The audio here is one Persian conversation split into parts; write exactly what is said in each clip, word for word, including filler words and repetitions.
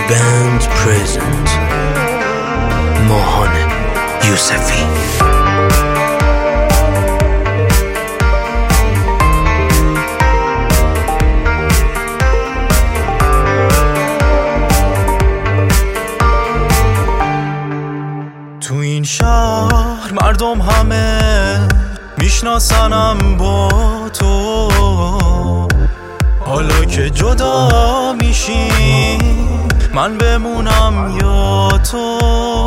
band present ماهان یوسفی. تو این شهر مردم همه میشناسنم با تو، حالا که جدا میشی من بمونم یا تو.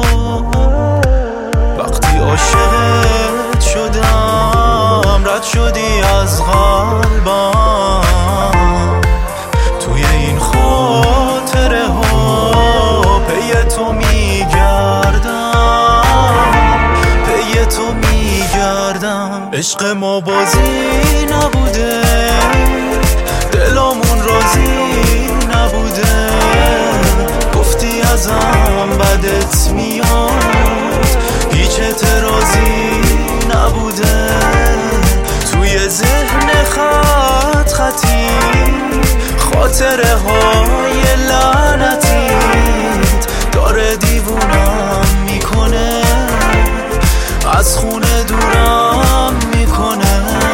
وقتی عاشقت شدم رد شدی از قلبم، توی این خاطره ها پی تو میگردم، پی تو میگردم. عشق ما بازی نبوده، دلمون راضی نبوده، گفتی ازم بدت میاد، هیچ اعتراضی نبوده. توی ذهن خط خطی خاطره های لعنتیت داره دیوونم میکنه، از خونه دورم میکنه.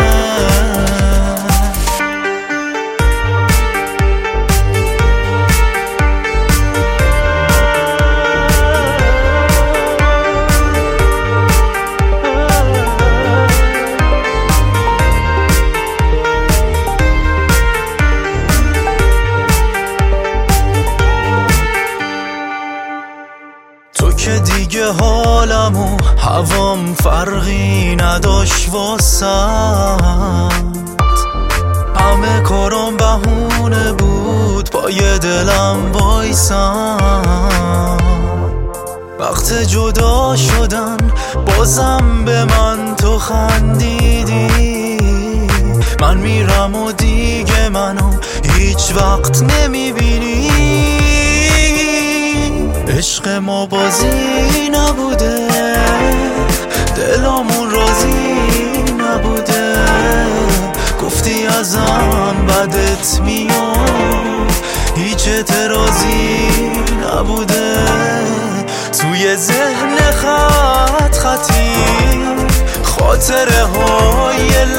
تو که دیگه حالم و هوام فرقی نداشت واسد، همه کارم بهونه بود پای دلم وایسم. وقت جدا شدن بازم به من تو خندیدی، من میرم و دیگه منو هیچ وقت نمیبینی. عشق ما بازی نبوده، دلمون راضی نبوده، گفتی ازم بدت میاد، هیچ اعتراضی نبوده. توی ذهن خط خطی خاطره های